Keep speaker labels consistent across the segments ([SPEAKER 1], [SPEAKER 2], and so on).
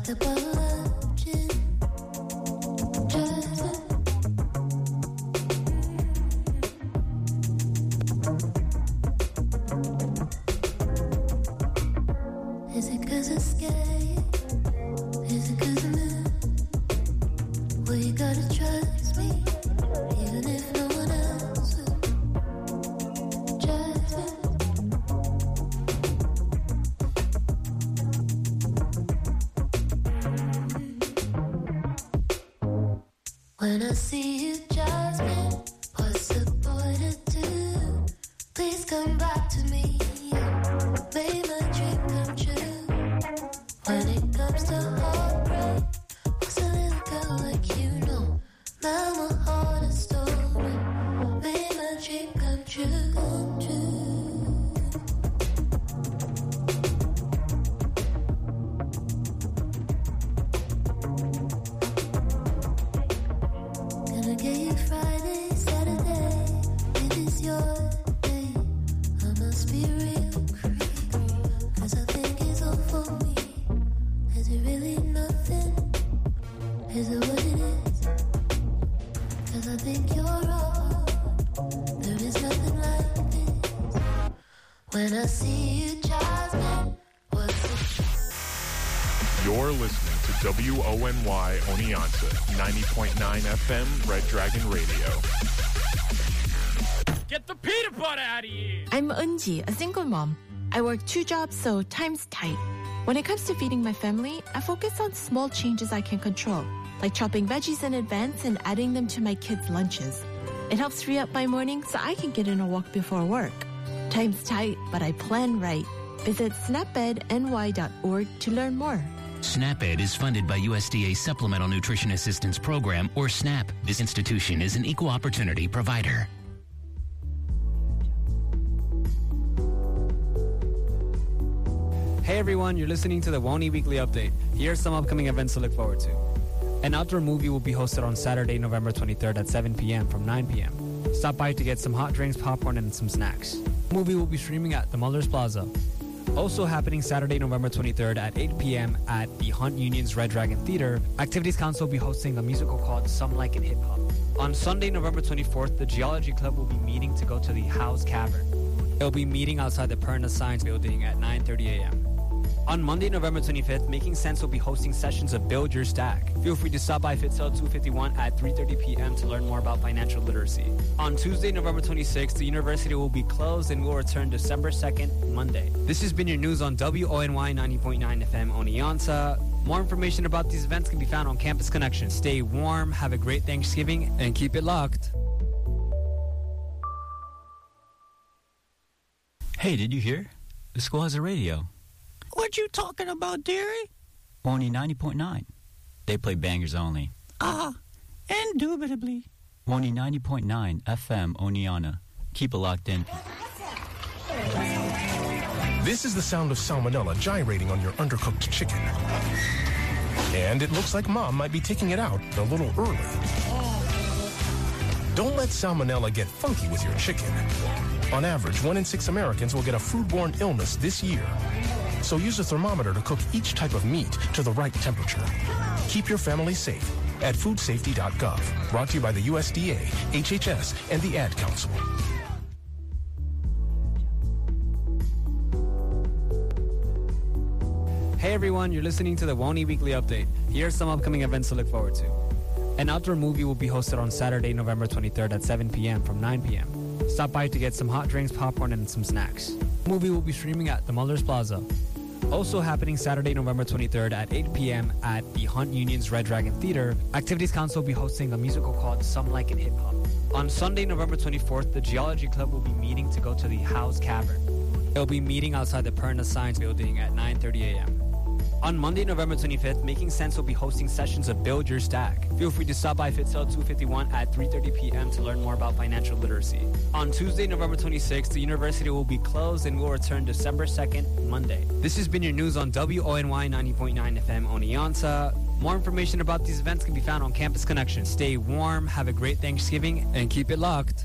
[SPEAKER 1] a bottle of gin. Is it 'cause it's scary? Is it 'cause I'm in? Well, you gotta trust me, even if no one else will. Trust me. When I see you, Jasmine, what's the boy to do? Please come back to me. Make my dream come true. When it comes to heartbreak, what's a little girl like you know? Now my heart is stolen. Make my dream come true, come true. Gonna get you Friday, Saturday. It is your day. I must be real creep, 'cause I think it's all for me. Is it really nothing? Is it what it is? 'Cause I think you're wrong. There is nothing like this. When I see you, Jasmine, what's it?
[SPEAKER 2] You're listening to WONY Oneonta, 90.9 FM, Red Dragon Radio.
[SPEAKER 3] Get the peanut butter out of here!
[SPEAKER 4] I'm Eunji, a single mom. I work 2 jobs, so time's tight. When it comes to feeding my family, I focus on small changes I can control, like chopping veggies in advance and adding them to my kids' lunches. It helps free up my morning so I can get in a walk before work. Time's tight, but I plan right. Visit snapedny.org to learn more.
[SPEAKER 5] SNAP-Ed is funded by USDA Supplemental Nutrition Assistance Program, or SNAP. This institution is an equal opportunity provider.
[SPEAKER 6] Hey everyone, you're listening to the WONY Weekly Update. Here are some upcoming events to look forward to. An outdoor movie will be hosted on Saturday, November 23rd at 7 p.m. from 9 p.m. Stop by to get some hot drinks, popcorn, and some snacks. The movie will be streaming at the Mullers Plaza. Also happening Saturday, November 23rd at 8 p.m. at the Hunt Union's Red Dragon Theater, Activities Council will be hosting a musical called Some Like It Hip Hop. On Sunday, November 24th, the Geology Club will be meeting to go to the House Cavern. They'll be meeting outside the Perna Science Building at 9:30 a.m. On Monday, November 25th, Making Sense will be hosting sessions of Build Your Stack. Feel free to stop by Fitzell 251 at 3:30 p.m. to learn more about financial literacy. On Tuesday, November 26th, the university will be closed and will return December 2nd, Monday. This has been your news on WONY 90.9 FM Oneonta. More information about these events can be found on Campus Connection. Stay warm, have a great Thanksgiving, and keep it locked.
[SPEAKER 7] Hey, did you hear? The school has a radio.
[SPEAKER 8] What you talking about, dearie?
[SPEAKER 7] Only 90.9. They play bangers only.
[SPEAKER 8] Indubitably.
[SPEAKER 7] Only 90.9 FM Oneonta. Keep it locked in.
[SPEAKER 9] This is the sound of salmonella gyrating on your undercooked chicken. And it looks like Mom might be taking it out a little early. Don't let salmonella get funky with your chicken. On average, 1 in 6 Americans will get a foodborne illness this year. So use a thermometer to cook each type of meat to the right temperature. Keep your family safe at foodsafety.gov. Brought to you by the USDA, HHS, and the Ad Council.
[SPEAKER 6] Hey everyone, you're listening to the WONY Weekly Update. Here are some upcoming events to look forward to. An outdoor movie will be hosted on Saturday, November 23rd at 7 p.m. from 9 p.m. Stop by to get some hot drinks, popcorn, and some snacks. The movie will be streaming at the Mullers Plaza. Also happening Saturday, November 23rd at 8 p.m. at the Hunt Union's Red Dragon Theater, Activities Council will be hosting a musical called Some Like It Hip Hop. On Sunday, November 24th, the Geology Club will be meeting to go to the House Cavern. They'll be meeting outside the Perna Science Building at 9:30 a.m. On Monday, November 25th, Making Sense will be hosting sessions of Build Your Stack. Feel free to stop by Fitzell 251 at 3:30 p.m. to learn more about financial literacy. On Tuesday, November 26th, the university will be closed and will return December 2nd, Monday. This has been your news on WONY 90.9 FM Oneonta. More information about these events can be found on Campus Connection. Stay warm, have a great Thanksgiving, and keep it locked.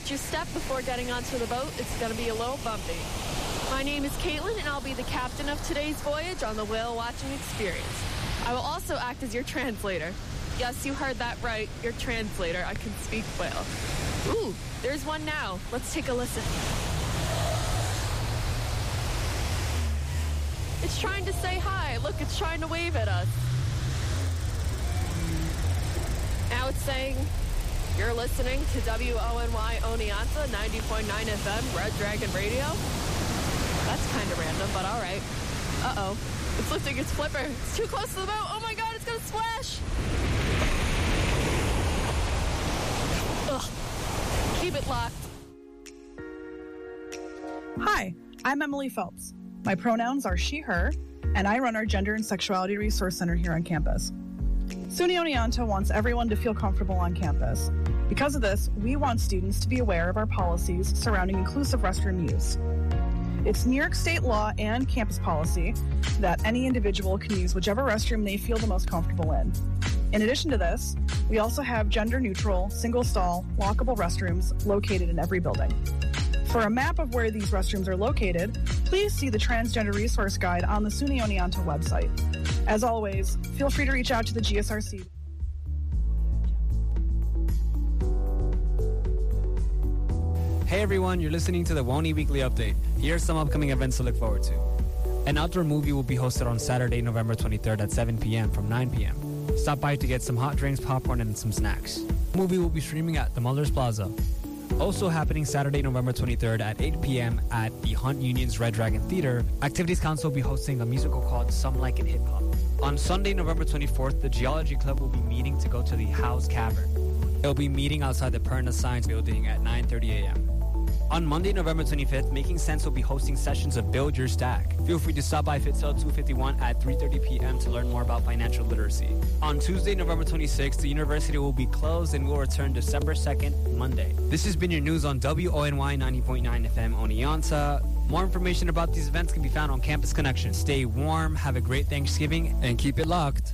[SPEAKER 10] Watch your step before getting onto the boat. It's going to be a little bumpy. My name is Caitlin, and I'll be the captain of today's voyage on the whale watching experience. I will also act as your translator. Yes, you heard that right. Your translator. I can speak whale. Ooh, there's one now. Let's take a listen. It's trying to say hi. Look, it's trying to wave at us. Now it's saying, you're listening to WONY Oneonta 90.9 FM, Red Dragon Radio. That's kind of random, but all right. Uh-oh. It's lifting its flipper. It's too close to the boat. Oh my God, it's gonna splash. Ugh. Keep it locked.
[SPEAKER 11] Hi, I'm Emily Phelps. My pronouns are she, her, and I run our Gender and Sexuality Resource Center here on campus. SUNY Oneonta wants everyone to feel comfortable on campus. Because of this, we want students to be aware of our policies surrounding inclusive restroom use. It's New York State law and campus policy that any individual can use whichever restroom they feel the most comfortable in. In addition to this, we also have gender-neutral, single-stall, lockable restrooms located in every building. For a map of where these restrooms are located, please see the Transgender Resource Guide on the SUNY Oneonta website. As always, feel free to reach out to the GSRC.
[SPEAKER 6] Hey everyone, you're listening to the WONY Weekly Update. Here are some upcoming events to look forward to. An outdoor movie will be hosted on Saturday, November 23rd at 7 p.m. from 9 p.m. Stop by to get some hot drinks, popcorn, and some snacks. The movie will be streaming at the Mullers Plaza. Also happening Saturday, November 23rd at 8 p.m. at the Hunt Union's Red Dragon Theater, Activities Council will be hosting a musical called Some Like It Hip Hop. On Sunday, November 24th, the Geology Club will be meeting to go to the House Cavern. They'll be meeting outside the Perna Science Building at 9:30 a.m. On Monday, November 25th, Making Sense will be hosting sessions of Build Your Stack. Feel free to stop by Fitzell 251 at 3:30 p.m. to learn more about financial literacy. On Tuesday, November 26th, the university will be closed and will return December 2nd, Monday. This has been your news on WONY 90.9 FM Oneonta. More information about these events can be found on Campus Connection. Stay warm, have a great Thanksgiving, and keep it locked.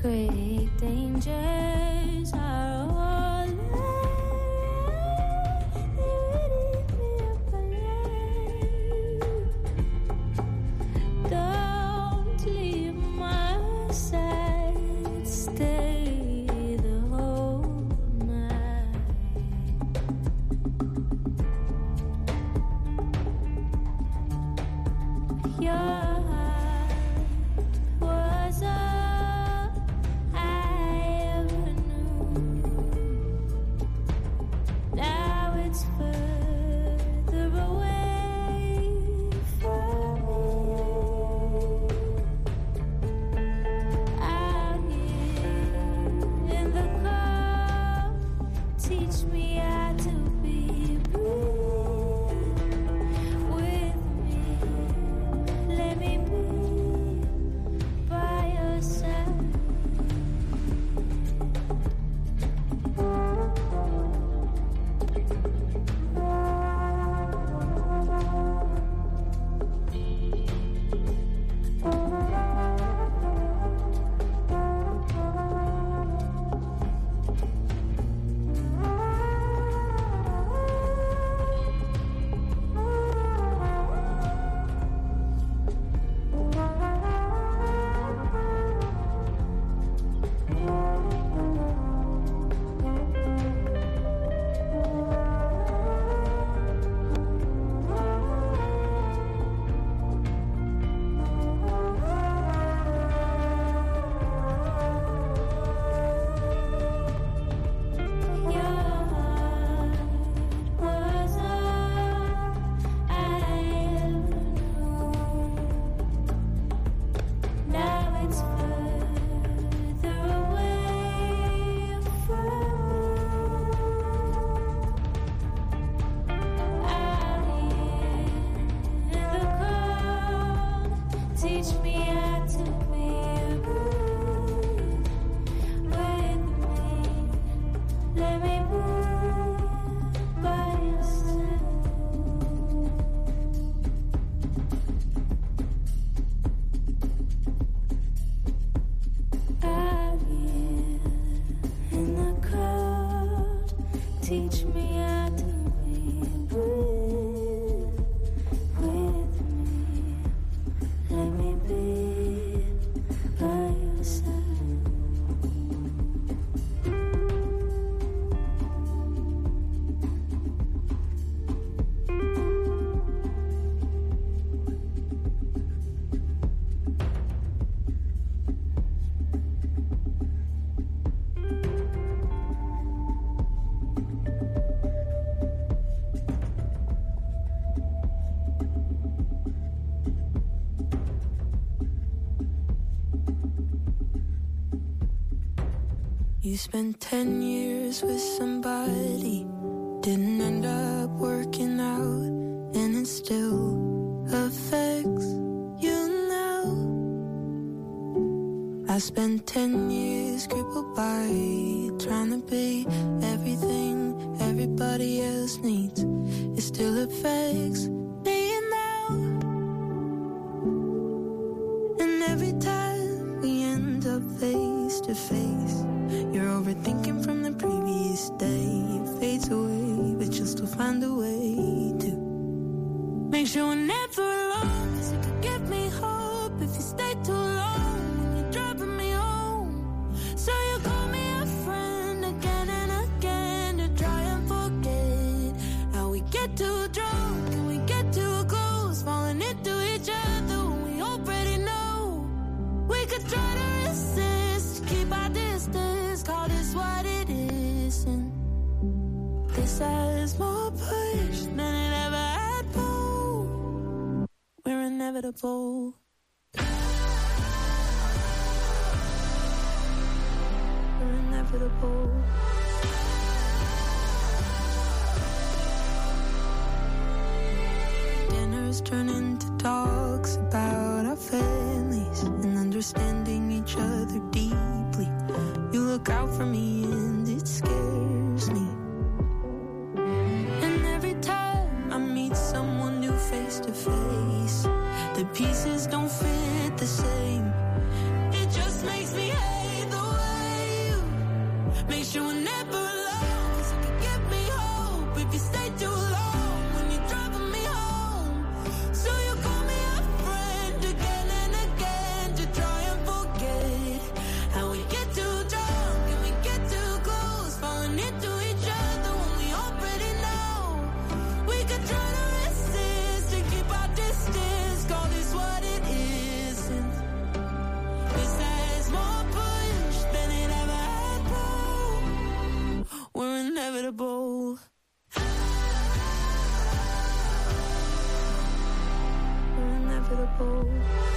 [SPEAKER 1] Great dangers are all don't leave my side, stay the whole night. Your heart was all I ever knew. Now it's further away from me. Out here in the cold, teach me how to be brave. With me, let me be by your side. Teach me how to be brave. With me, let me be by your side. Out here in the crowd, teach me how to be brave. With me, let me be by your side. You spent 10 years with somebody, didn't end up working out, and it still affects you now. I spent 10 years crippled by trying to be everything everybody else needs. It still affects me now. And every time we end up face to face, you're overthinking from the previous day. It fades away, but you'll still find a way to make sure we're never alone. 'Cause it could give me hope if you stay too long and you're driving me home. So you call me a friend again and again to try and forget how we get too drunk and we get too close, falling into each other when we already know we could try to resist, keep our distance, call this what it is, and this has more push than it ever had pull. We're inevitable. We're inevitable. Dinners turn into talks about our families and understanding each other deeply. You look out for me and it scares me. And every time I meet someone new face to face, the pieces don't fit the same. It just makes me hate the inevitable.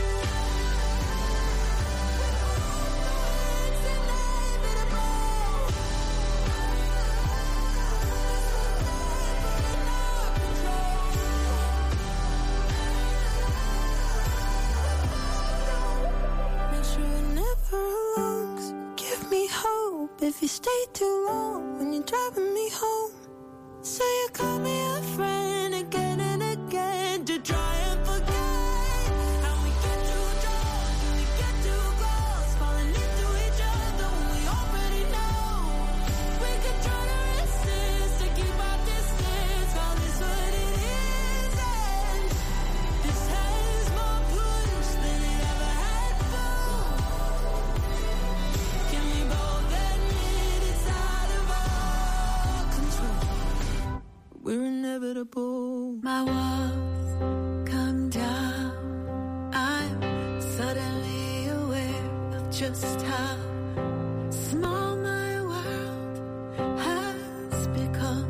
[SPEAKER 12] If you stay too long when you're driving me home, so you call me a friend again and again to try and forget how we get too drunk and we get too close, falling into each other when we already know we could try to resist to keep our distance. Call this what it is, and this has more punch than it ever had before. Can we both admit it's out of our control? We're inevitable. My walls come down. I'm suddenly aware of just how small my world has become.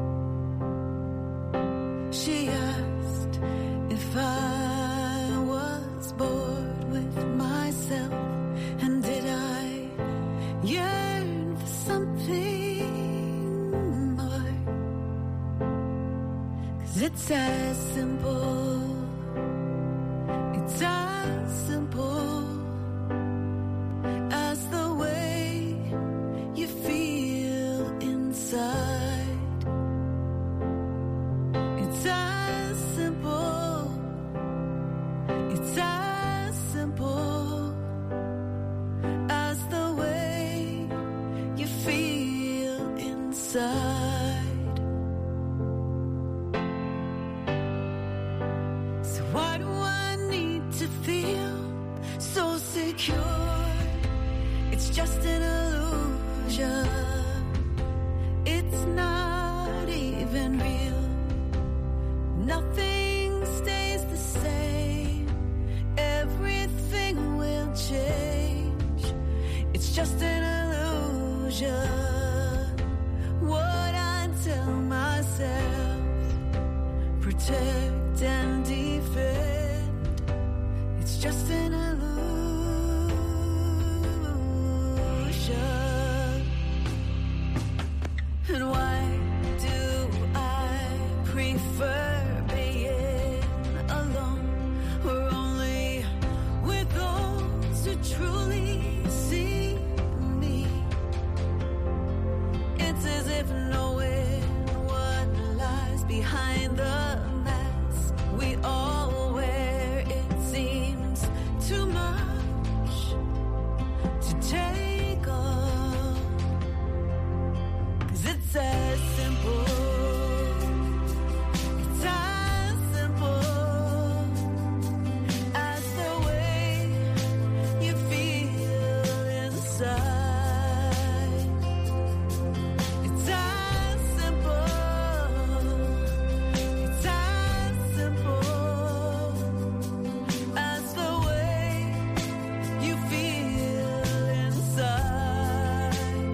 [SPEAKER 12] She asked if I was bored with myself, and did I yearn for something more? 'Cause it's as simple, it's as simple as the way you feel inside. It's as simple, it's as simple as the way you feel inside. So why do I need to feel so secure? It's just an illusion. It's not even real. Nothing stays the same. Everything will change. It's just an illusion. What I tell myself, protect and defend. It's just an illusion. And why do I prefer being alone, or only with those who truly see me? It's as if knowing what lies behind the mask we all wear, it seems too much to take on. 'Cause it's as simple, it's as simple as the way you feel inside. It's as simple, it's as simple as the way you feel inside.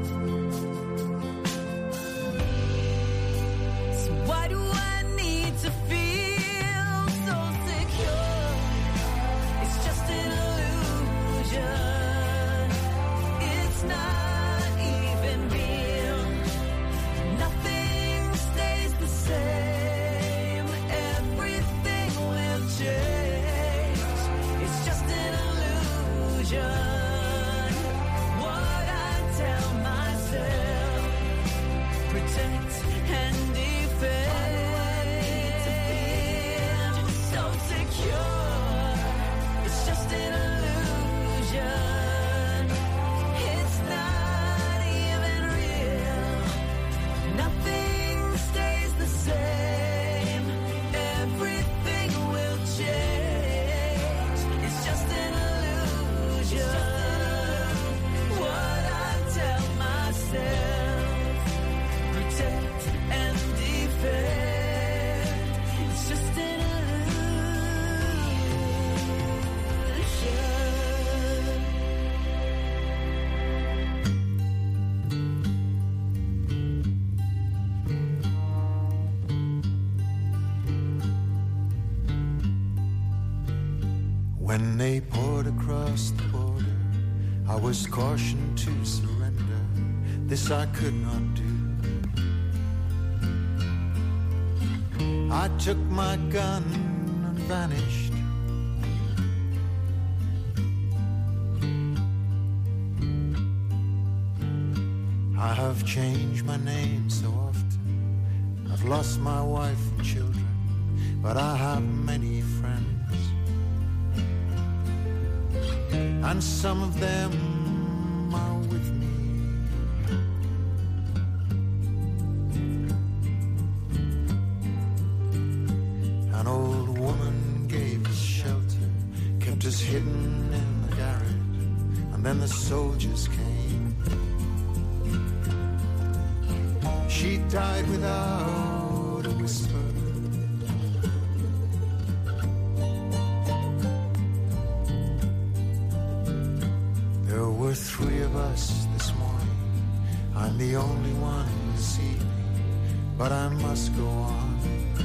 [SPEAKER 12] So why do I need to feel so secure? It's just an illusion. It's not even real. Nothing stays the same. Everything will change. It's just an illusion. What I tell myself, protect and defend. So secure. It's just an illusion. It's not
[SPEAKER 13] When they poured across the border, I was cautioned to surrender. This I could not do. I took my gun and vanished. I have changed my name so often. I've lost my wife and children, but I have many friends. And some of them are with me. An old woman gave us shelter, kept us hidden in the garage, and then the soldiers came. She died without a whisper. There were 3 of us this morning. I'm the only one this evening, but I must go on.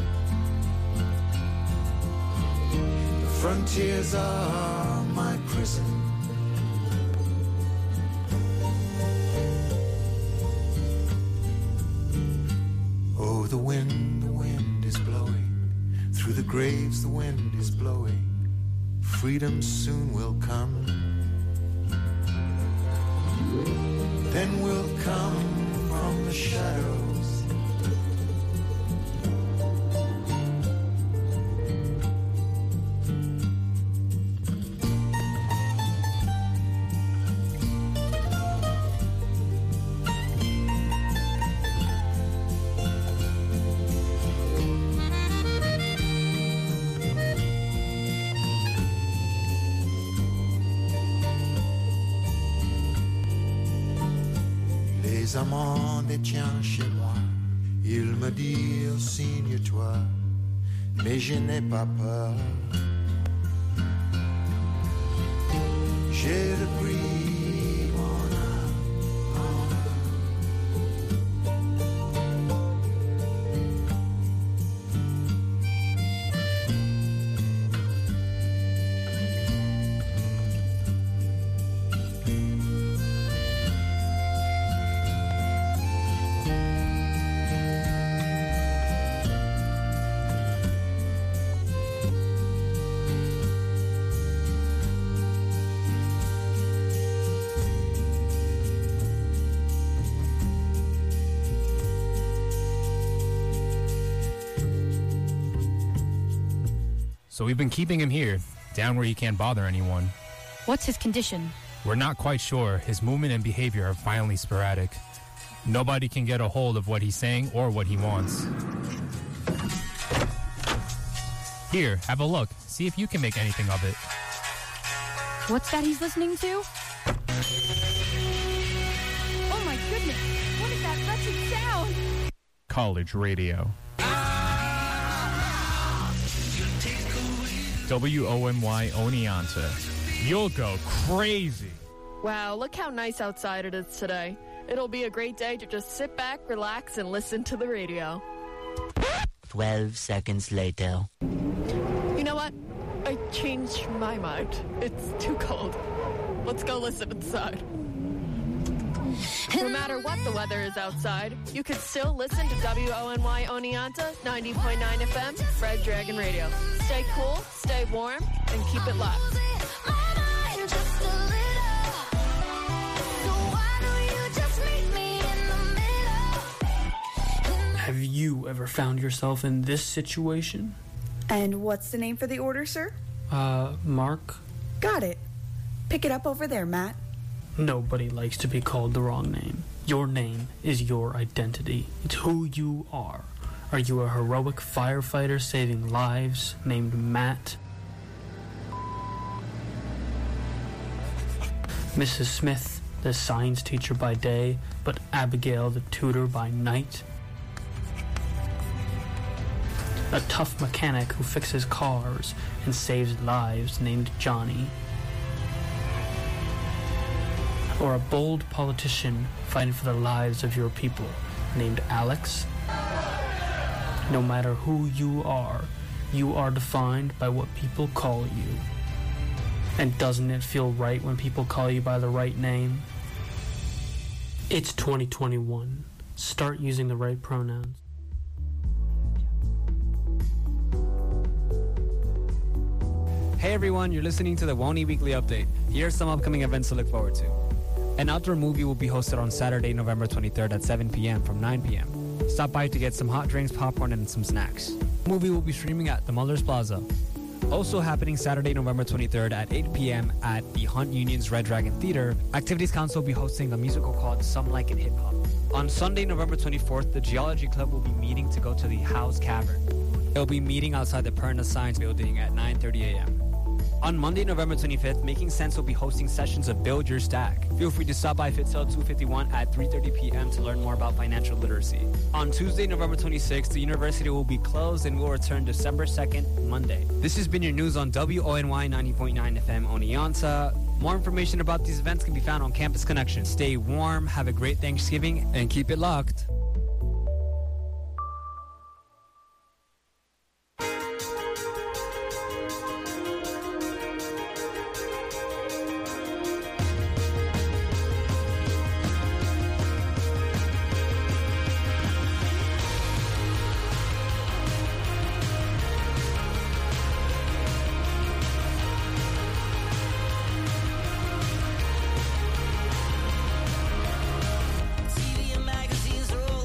[SPEAKER 13] The frontiers are my prison. Oh, the wind is blowing. Through the graves the wind is blowing. Freedom soon will come. Then we'll come from the shadows. Les amants détiennent chez moi. Ils me dirent signe-toi, mais je n'ai pas peur. J'ai le prix, mon âme.
[SPEAKER 14] So we've been keeping him here, down where he can't bother anyone.
[SPEAKER 15] What's his condition?
[SPEAKER 14] We're not quite sure. His movement and behavior are violently sporadic. Nobody can get a hold of what he's saying or what he wants. Here, have a look. See if you can make anything of it.
[SPEAKER 15] What's that he's listening to? Oh my goodness! What is that wretched sound?
[SPEAKER 2] College radio. WONY Oneonta.
[SPEAKER 3] You'll go crazy.
[SPEAKER 10] Wow, look how nice outside it is today. It'll be a great day to just sit back, relax, and listen to the radio.
[SPEAKER 16] 12 seconds later.
[SPEAKER 10] You know what? I changed my mind. It's too cold. Let's go listen inside. No matter what the weather is outside, you can still listen to WONY Oneonta 90.9 FM, Red Dragon Radio. Stay cool, stay warm, and keep it locked.
[SPEAKER 17] Have you ever found yourself in this situation?
[SPEAKER 18] And what's the name for the order, sir?
[SPEAKER 17] Mark?
[SPEAKER 18] Got it. Pick it up over there, Matt.
[SPEAKER 17] Nobody likes to be called the wrong name. Your name is your identity. It's who you are. Are you a heroic firefighter saving lives named Matt? Mrs. Smith, the science teacher by day, but Abigail, the tutor by night? A tough mechanic who fixes cars and saves lives named Johnny? Or a bold politician fighting for the lives of your people named Alex? No matter who you are defined by what people call you. And doesn't it feel right when people call you by the right name? It's 2021. Start using the right pronouns.
[SPEAKER 6] Hey everyone, you're listening to the WONI Weekly Update. Here's some upcoming events to look forward to. An outdoor movie will be hosted on Saturday, November 23rd at 7 p.m. from 9 p.m. Stop by to get some hot drinks, popcorn, and some snacks. The movie will be streaming at the Mullers Plaza. Also happening Saturday, November 23rd at 8 p.m. at the Hunt Union's Red Dragon Theater, Activities Council will be hosting a musical called Some Like It Hip Hop. On Sunday, November 24th, the Geology Club will be meeting to go to the House Cavern. They'll be meeting outside the Perna Science Building at 9:30 a.m. On Monday, November 25th, Making Sense will be hosting sessions of Build Your Stack. Feel free to stop by Fitzell 251 at 3:30 p.m. to learn more about financial literacy. On Tuesday, November 26th, the university will be closed and will return December 2nd, Monday. This has been your news on WONY 90.9 FM Oneonta. More information about these events can be found on Campus Connection. Stay warm, have a great Thanksgiving, and keep it locked.
[SPEAKER 12] TV and magazines are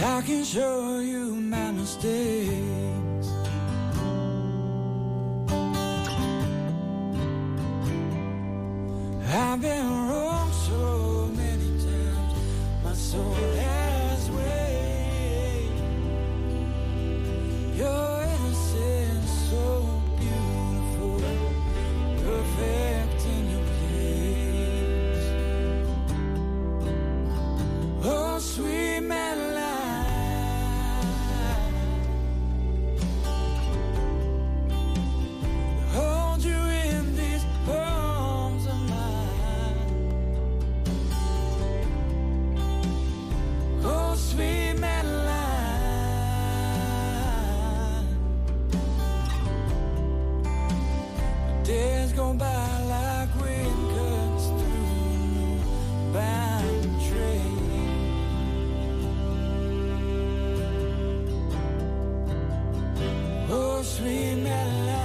[SPEAKER 12] I can show you my mistakes. I've been wrong so many times. My soul has weight. Your innocence so beautiful, perfect in your place. Oh, sweet Madeline, hold you in these arms of mine. Oh, sweet Madeline, days go by like wind cuts through a new-bound train. Oh, sweet Madeline.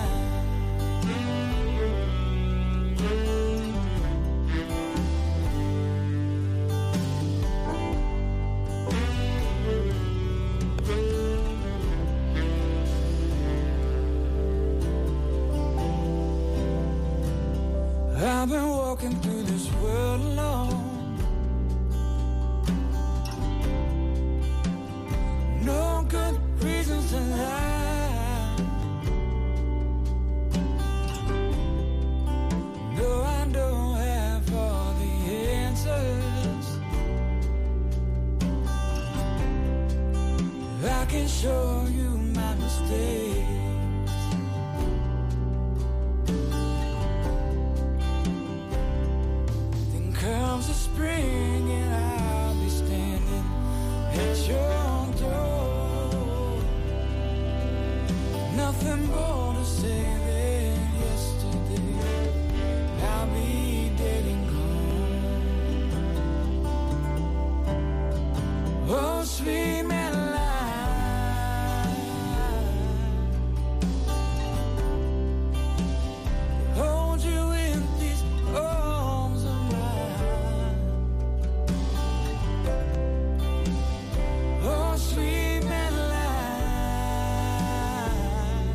[SPEAKER 12] I've been walking through this world alone. No good reasons to lie. No, I don't have all the answers. I can show you my mistakes. Then comes the spring and I'll be standing at your door. Nothing more to say than yesterday. I'll be dead and gone. Oh, sweet Madeline, hold you in these arms of mine. Oh, sweet Madeline,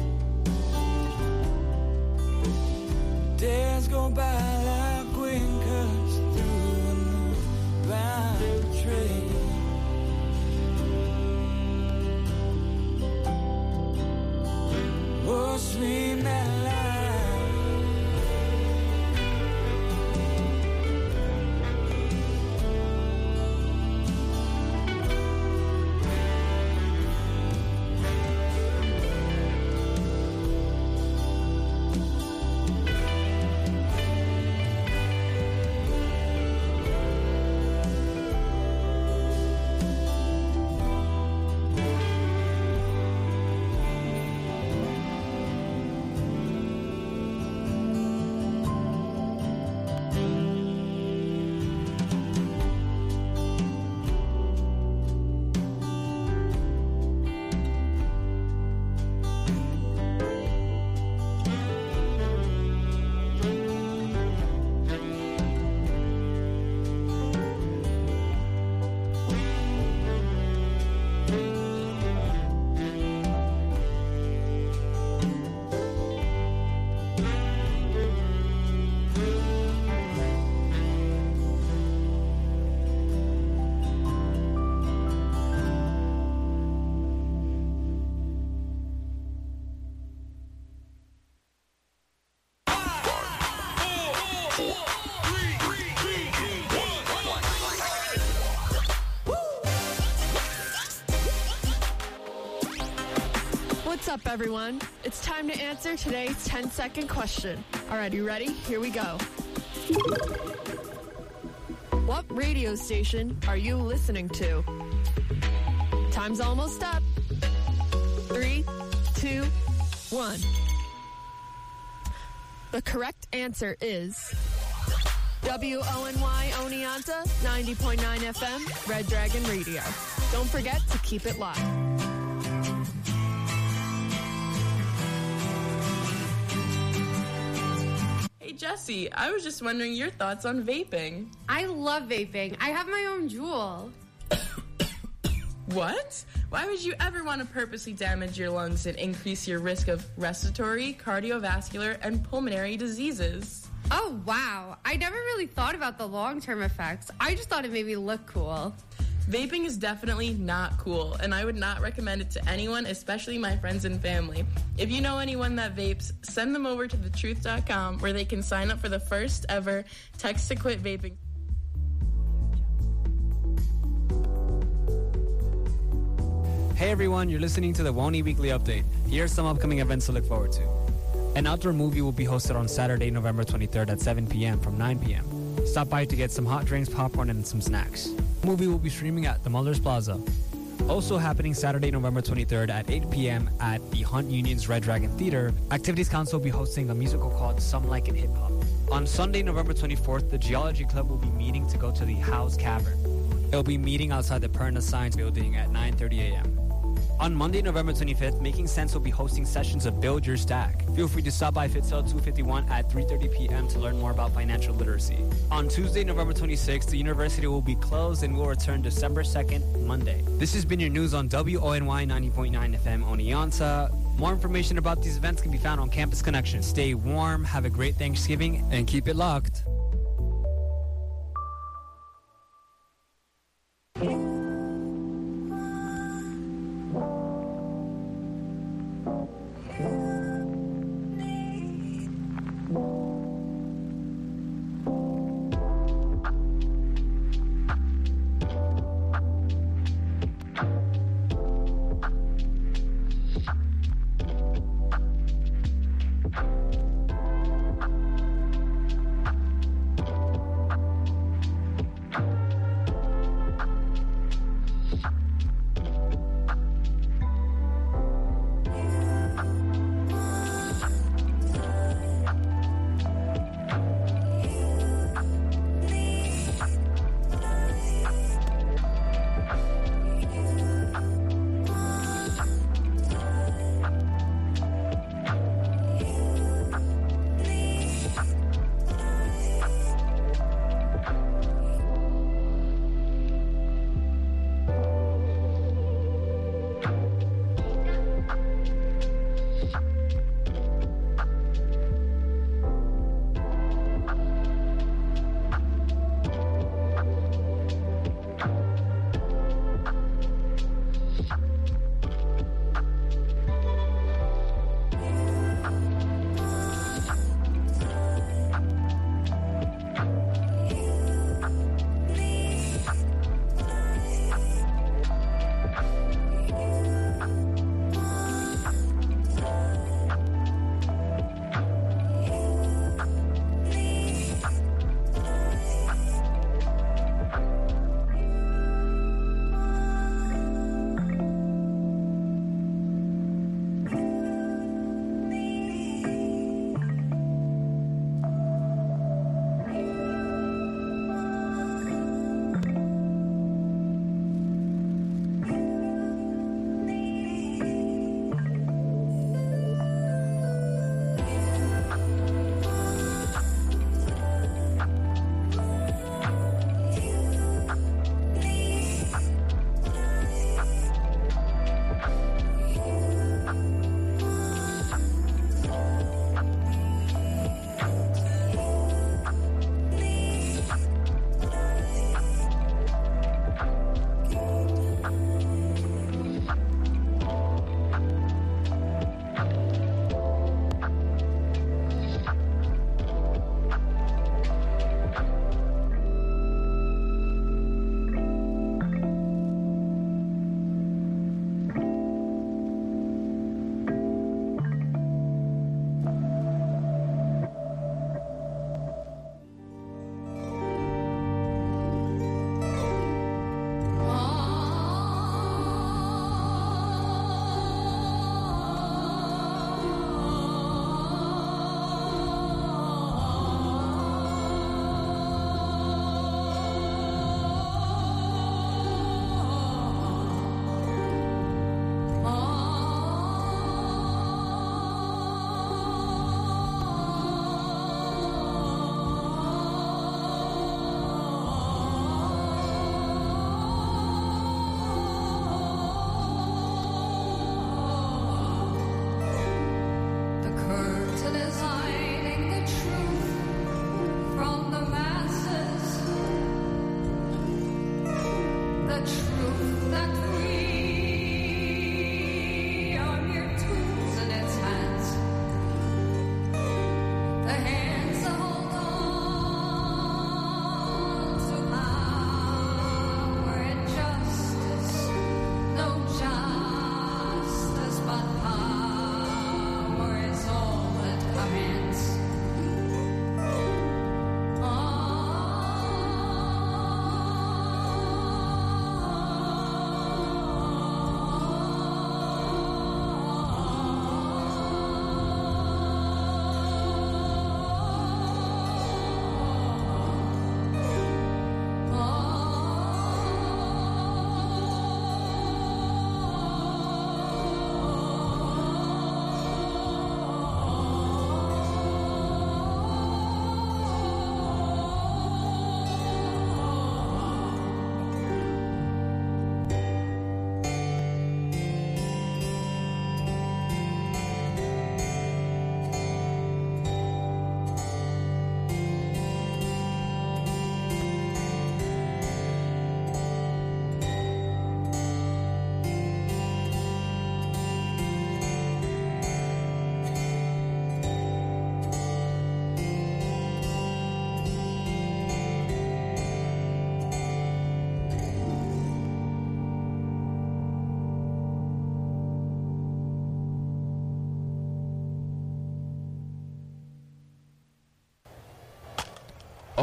[SPEAKER 12] days go by like wind cuts through a new-bound train. Oh, sweet Madeline.
[SPEAKER 10] What's up, everyone? It's time to answer today's 10-second question. All right, you ready? Here we go. What radio station are you listening to? Time's almost up. 3, 2, 1. The correct answer is WONY Oneonta, 90.9 FM, Red Dragon Radio. Don't forget to keep it locked.
[SPEAKER 19] Hey Jesse, I was just wondering your thoughts on vaping.
[SPEAKER 20] I love vaping. I have my own Juul.
[SPEAKER 19] What? Why would you ever want to purposely damage your lungs and increase your risk of respiratory, cardiovascular, and pulmonary diseases?
[SPEAKER 20] Oh, wow. I never really thought about the long-term effects. I just thought it made me look cool.
[SPEAKER 19] Vaping is definitely not cool, and I would not recommend it to anyone, especially my friends and family. If you know anyone that vapes, send them over to thetruth.com where they can sign up for the first ever Text to Quit Vaping.
[SPEAKER 6] Hey everyone, you're listening to the WONY Weekly Update. Here's some upcoming events to look forward to. An outdoor movie will be hosted on Saturday, November 23rd at 7 p.m. from 9 p.m. Stop by to get some hot drinks, popcorn, and some snacks. The movie will be streaming at the Mullers Plaza. Also happening Saturday, November 23rd at 8 p.m. at the Hunt Union's Red Dragon Theater, Activities Council will be hosting a musical called Some Like It Hip Hop. On Sunday, November 24th, the Geology Club will be meeting to go to the House Cavern. They'll be meeting outside the Perna Science Building at 9:30 a.m. On Monday, November 25th, Making Sense will be hosting sessions of Build Your Stack. Feel free to stop by Fitzell 251 at 3:30 p.m. to learn more about financial literacy. On Tuesday, November 26th, the university will be closed and will return December 2nd, Monday. This has been your news on WONY 90.9 FM Oneonta. More information about these events can be found on Campus Connection. Stay warm, have a great Thanksgiving, and keep it locked.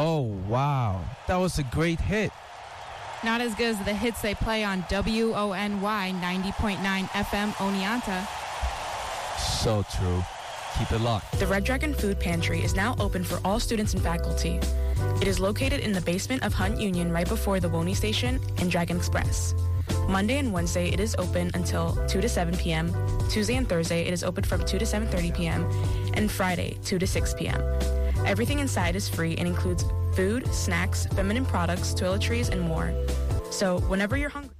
[SPEAKER 21] Oh, wow. That was a great hit.
[SPEAKER 22] Not as good as the hits they play on WONY 90.9 FM Oneonta.
[SPEAKER 21] So true. Keep it locked.
[SPEAKER 23] The Red Dragon Food Pantry is now open for all students and faculty. It is located in the basement of Hunt Union right before the Woney Station and Dragon Express. Monday and Wednesday it is open until 2 to 7 p.m. Tuesday and Thursday it is open from 2 to 7:30 p.m. and Friday 2 to 6 p.m. Everything inside is free and includes food, snacks, feminine products, toiletries, and more. So whenever you're hungry.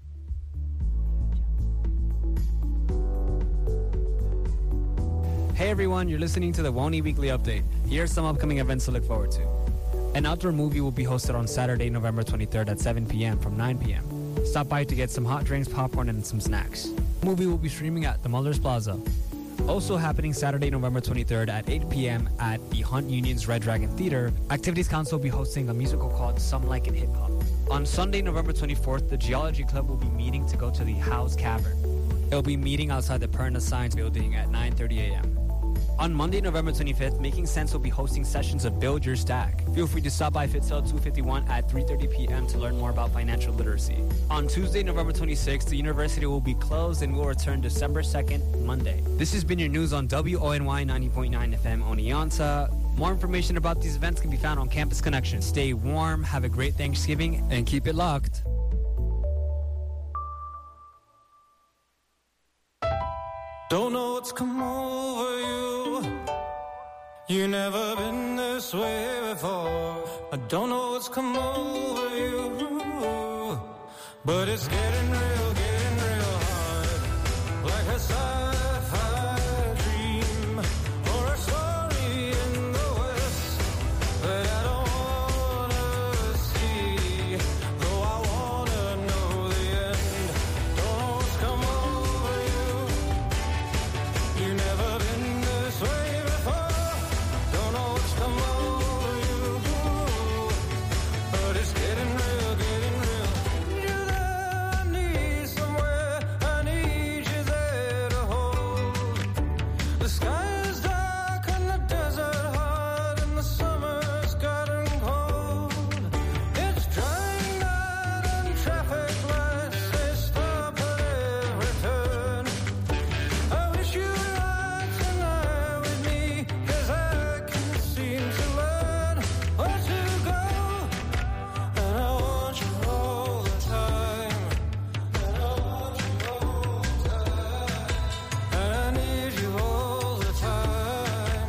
[SPEAKER 6] Hey everyone, you're listening to the Woney Weekly Update. Here are some upcoming events to look forward to. An outdoor movie will be hosted on Saturday, November 23rd at 7 p.m. from 9 p.m. Stop by to get some hot drinks, popcorn, and some snacks. The movie will be streaming at the Mullers Plaza. Also happening Saturday, November 23rd at 8 p.m. at the Hunt Union's Red Dragon Theater, Activities Council will be hosting a musical called Some Like It Hip Hop. On Sunday, November 24th, the Geology Club will be meeting to go to the House Cavern. It will be meeting outside the Perna Science Building at 9:30 a.m. On Monday, November 25th, Making Sense will be hosting sessions of Build Your Stack. Feel free to stop by Fitzell 251 at 3:30 p.m. to learn more about financial literacy. On Tuesday, November 26th, the university will be closed and will return December 2nd, Monday. This has been your news on WONY 90.9 FM Oneonta. More information about these events can be found on Campus Connection. Stay warm, have a great Thanksgiving, and keep it locked.
[SPEAKER 24] Don't know what's come over you. You never been this way before. I don't know what's come over you, but it's getting real hard. Like a sci-fi dream or a story in the West that I don't wanna see, though I wanna know the end. Don't know what's come over you. You never been this way before. Don't know what's come over you, but it's getting real. You're there, I need somewhere, I need you there to hold. The sky is dark and the desert hard and the summer's gotten cold. It's drying night and traffic lights, they stop at every turn. I wish you were right tonight with me, 'cause I can't seem to learn where to go. And I want you all the time. And I want you all the time. And I need you all the time.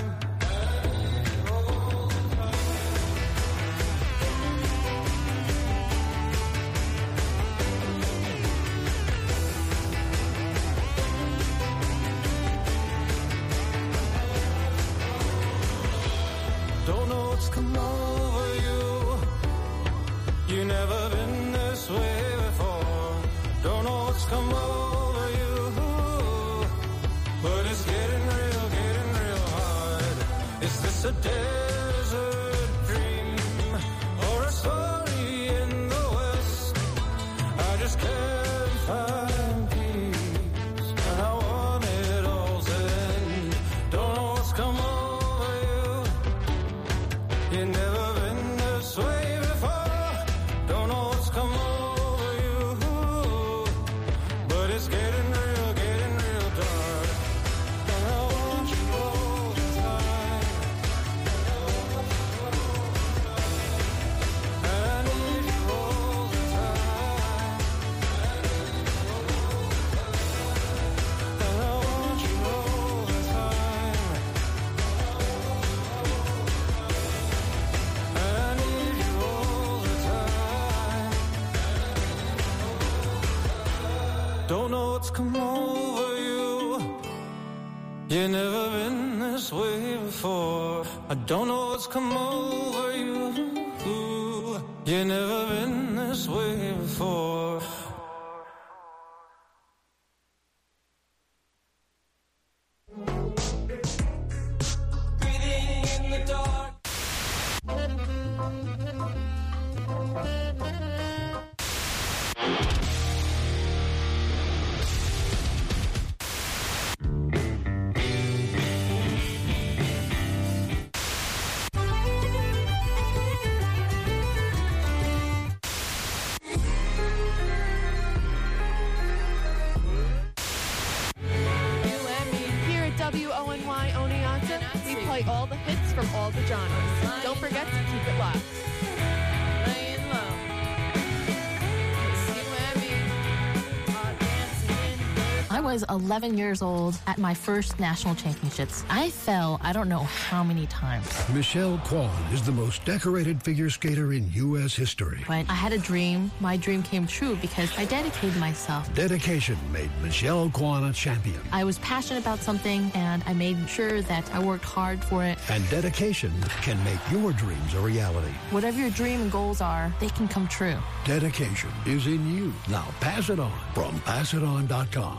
[SPEAKER 24] Don't know what's come over you. You never been this way before. Don't know what's come over you, but it's getting real hard. Is this a desert dream or a story in the West? I just can't find peace, and I want it all to end. Don't know what's come over you. You never been this way before. Don't know what's come over you, but it's getting real dark. And I want you all the time. And I need you all the time. And I want you all the time. And I need you all the time. Don't know what's come over you. You never been this way before. I don't know what's come over you. You never been this way before. Breathing in the dark.
[SPEAKER 10] play all the hits from all the genres. Don't forget to keep it locked.
[SPEAKER 12] Laying low. See what I mean? Dancing in the
[SPEAKER 4] I was 11 years old at my first national championships. I fell, I don't know how many times.
[SPEAKER 5] Michelle Kwan is the most decorated figure skater in U.S. history.
[SPEAKER 4] But I had a dream. My dream came true because I dedicated myself.
[SPEAKER 5] Dedication made Michelle Kwan a champion.
[SPEAKER 4] I was passionate about something, and I made sure that I worked hard for it.
[SPEAKER 5] And dedication can make your dreams a reality.
[SPEAKER 4] Whatever your dream and goals are, they can come true.
[SPEAKER 5] Dedication is in you. Now pass it on from passiton.com.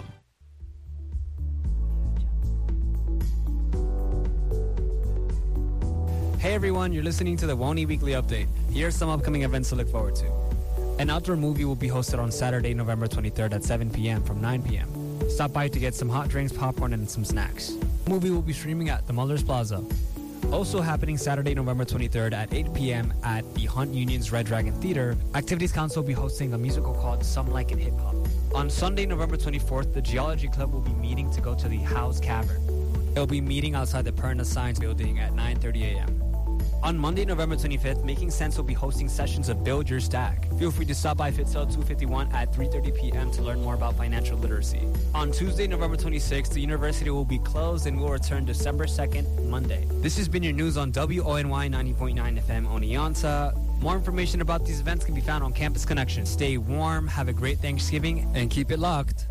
[SPEAKER 6] Hey everyone, you're listening to the WONI Weekly Update. Here are some upcoming events to look forward to. An outdoor movie will be hosted on Saturday, November 23rd at 7 p.m. from 9 p.m. Stop by to get some hot drinks, popcorn, and some snacks. The movie will be streaming at the Mullers Plaza. Also happening Saturday, November 23rd at 8 p.m. at the Hunt Union's Red Dragon Theater, Activities Council will be hosting a musical called Some Like It Hip Hop. On Sunday, November 24th, the Geology Club will be meeting to go to the House Cavern. They'll be meeting outside the Perna Science Building at 9:30 a.m. On Monday, November 25th, Making Sense will be hosting sessions of Build Your Stack. Feel free to stop by Fitzell 251 at 3:30 p.m. to learn more about financial literacy. On Tuesday, November 26th, the university will be closed and will return December 2nd, Monday. This has been your news on WONY 90.9 FM Oneonta. More information about these events can be found on Campus Connection. Stay warm, have a great Thanksgiving, and keep it locked.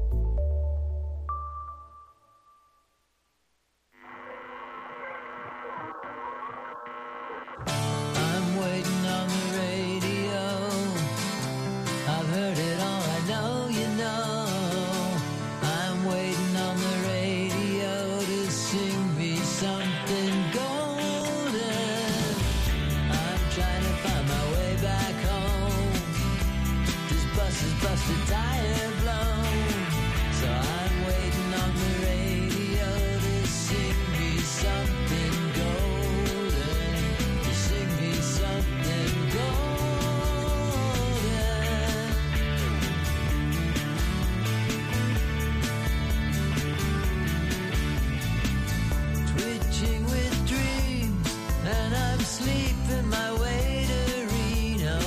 [SPEAKER 12] I'm waiting on the radio. I've heard it all, I know you know. I'm waiting on the radio to sing me something golden. I'm trying to find my way back home. This bus is busted, tire blown. So I'm waiting on the radio to sing me something golden. To sing me something golden. Twitching with dreams, and I'm sleeping my way to Reno.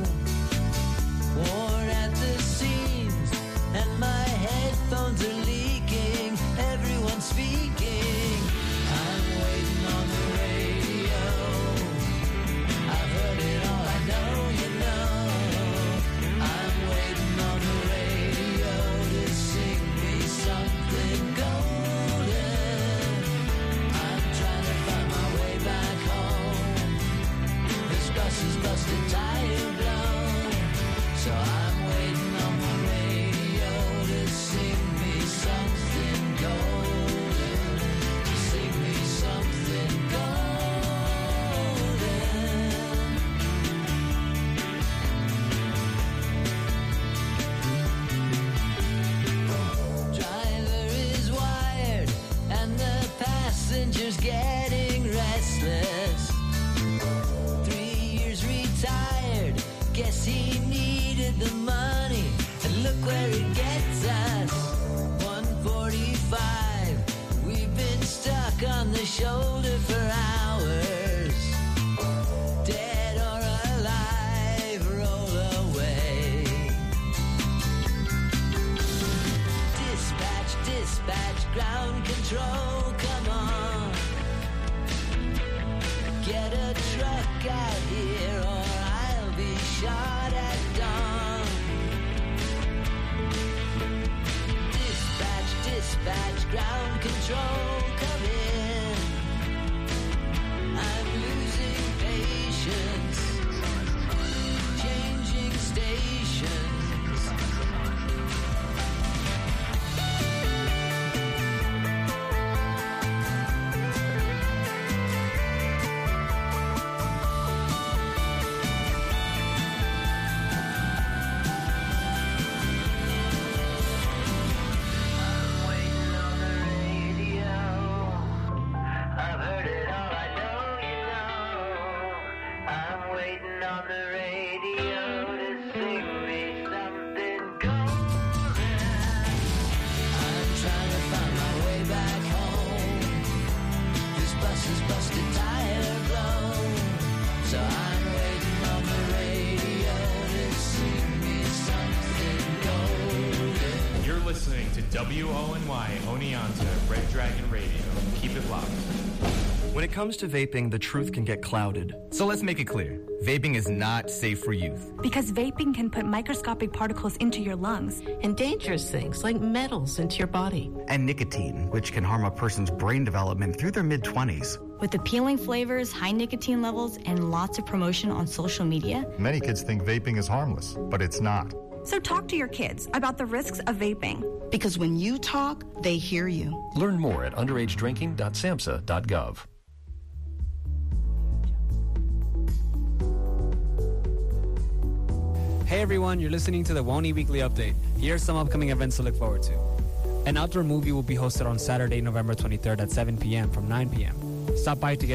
[SPEAKER 12] Worn at the seams, and my headphones are leaking. Everyone's speaking. I'm waiting on the radio. I've heard it all, I know you know. I'm waiting on the radio to sing me something golden. I'm trying to find my way back home. This bus is busted, tire blown. So I'm waiting on the radio to sing me something golden. To sing me something golden. Driver is wired and the passenger's getting restless. 3 years retired, guess he needed the money, and look where it gets us. 145, we've been stuck on the shoulder for hours. Dead or alive, roll away. Dispatch, dispatch, ground control, come on. Get a truck out here or I'll be shot at dawn. Dispatch, dispatch, ground control, come in. I'm losing patience. Changing stations. I'm waiting on the radio.
[SPEAKER 2] listening to WONY Oneonta Red Dragon Radio. Keep it locked.
[SPEAKER 7] When it comes to vaping, the truth can get clouded.
[SPEAKER 8] So let's make it clear. Vaping is not safe for youth.
[SPEAKER 9] Because vaping can put microscopic particles into your lungs.
[SPEAKER 11] And dangerous things like metals into your body.
[SPEAKER 25] And nicotine, which can harm a person's brain development through their mid-20s.
[SPEAKER 9] With appealing flavors, high nicotine levels, and lots of promotion on social media.
[SPEAKER 26] Many kids think vaping is harmless, but it's not.
[SPEAKER 9] So talk to your kids about the risks of vaping.
[SPEAKER 11] Because when you talk, they hear you.
[SPEAKER 27] Learn more at underagedrinking.samhsa.gov.
[SPEAKER 6] Hey everyone, you're listening to the WONY Weekly Update. Here are some upcoming events to look forward to. An outdoor movie will be hosted on Saturday, November 23rd at 7 p.m. from 9 p.m. Stop by to get